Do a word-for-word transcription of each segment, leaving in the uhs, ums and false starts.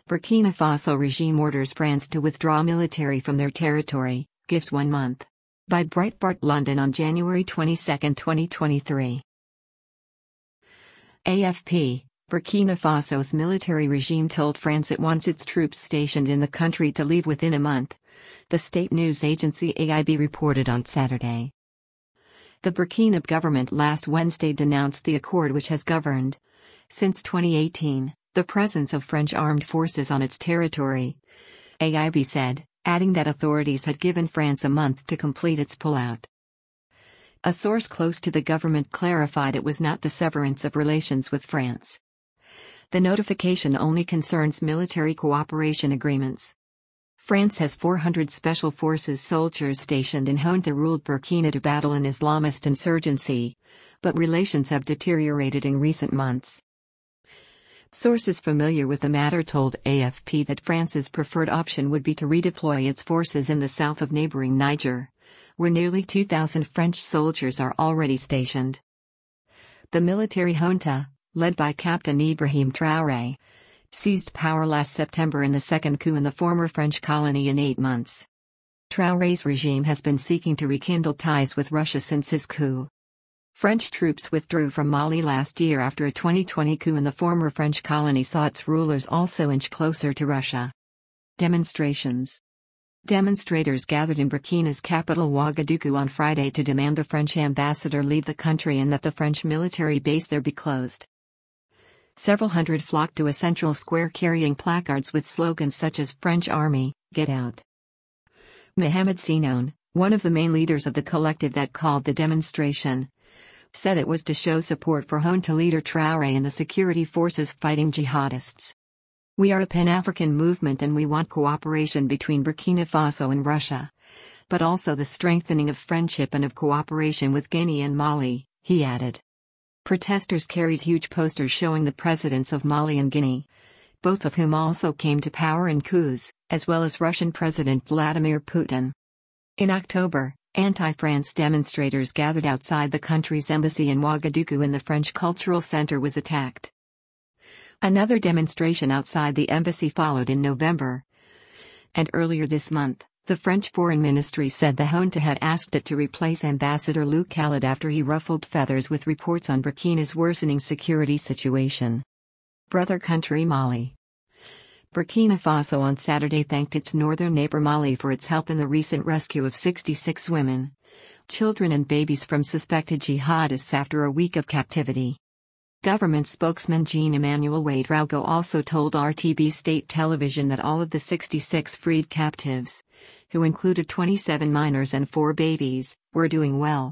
Burkina Faso regime orders France to withdraw military from their territory, gives one month. By Breitbart London on January twenty-second, twenty twenty-three. A F P, Burkina Faso's military regime told France it wants its troops stationed in the country to leave within a month, the state news agency A I B reported on Saturday. The Burkina government last Wednesday denounced the accord which has governed, since twenty eighteen, the presence of French armed forces on its territory, A I B said, adding that authorities had given France a month to complete its pullout. A source close to the government clarified it was not the severance of relations with France. The notification only concerns military cooperation agreements. France has four hundred Special Forces soldiers stationed in Honta-ruled Burkina to battle an Islamist insurgency, but relations have deteriorated in recent months. Sources familiar with the matter told A F P that France's preferred option would be to redeploy its forces in the south of neighboring Niger, where nearly two thousand French soldiers are already stationed. The military junta, led by Captain Ibrahim Traoré, seized power last September in the second coup in the former French colony in eight months. Traoré's regime has been seeking to rekindle ties with Russia since his coup. French troops withdrew from Mali last year after a twenty twenty coup in the former French colony saw its rulers also inch closer to Russia. Demonstrations. Demonstrators gathered in Burkina's capital Ouagadougou on Friday to demand the French ambassador leave the country and that the French military base there be closed. Several hundred flocked to a central square carrying placards with slogans such as "French Army, get out." Mohamed Sinoun, one of the main leaders of the collective that called the demonstration, said it was to show support for junta leader Traoré and the security forces fighting jihadists. "We are a Pan-African movement and we want cooperation between Burkina Faso and Russia, but also the strengthening of friendship and of cooperation with Guinea and Mali," he added. Protesters carried huge posters showing the presidents of Mali and Guinea, both of whom also came to power in coups, as well as Russian President Vladimir Putin. In October, anti-France demonstrators gathered outside the country's embassy in Ouagadougou and the French Cultural Center was attacked. Another demonstration outside the embassy followed in November. And earlier this month, the French Foreign Ministry said the junta had asked it to replace Ambassador Luc Khalid after he ruffled feathers with reports on Burkina's worsening security situation. Brother country Mali. Burkina Faso on Saturday thanked its northern neighbor Mali for its help in the recent rescue of sixty-six women, children and babies from suspected jihadists after a week of captivity. Government spokesman Jean-Emmanuel Ouedraogo also told R T B state television that all of the sixty-six freed captives, who included twenty-seven minors and four babies, were doing well.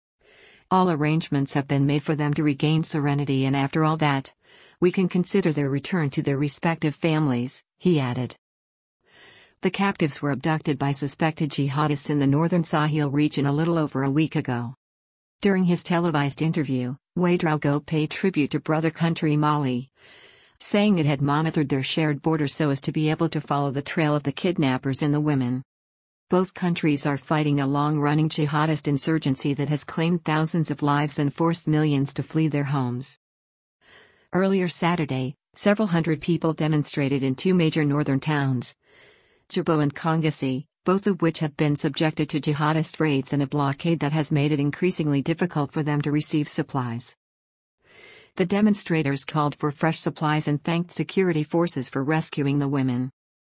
"All arrangements have been made for them to regain serenity, and after all that, we can consider their return to their respective families," he added. The captives were abducted by suspected jihadists in the northern Sahel region a little over a week ago. During his televised interview, Ouedraogo paid tribute to brother country Mali, saying it had monitored their shared border so as to be able to follow the trail of the kidnappers and the women. Both countries are fighting a long-running jihadist insurgency that has claimed thousands of lives and forced millions to flee their homes. Earlier Saturday, several hundred people demonstrated in two major northern towns, Djibouti and Kongasi, both of which have been subjected to jihadist raids and a blockade that has made it increasingly difficult for them to receive supplies. The demonstrators called for fresh supplies and thanked security forces for rescuing the women.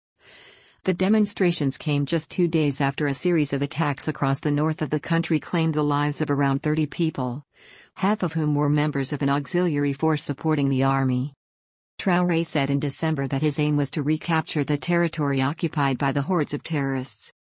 The demonstrations came just two days after a series of attacks across the north of the country claimed the lives of around thirty people, half of whom were members of an auxiliary force supporting the army. Traoré said in December that his aim was to recapture the territory occupied by the hordes of terrorists.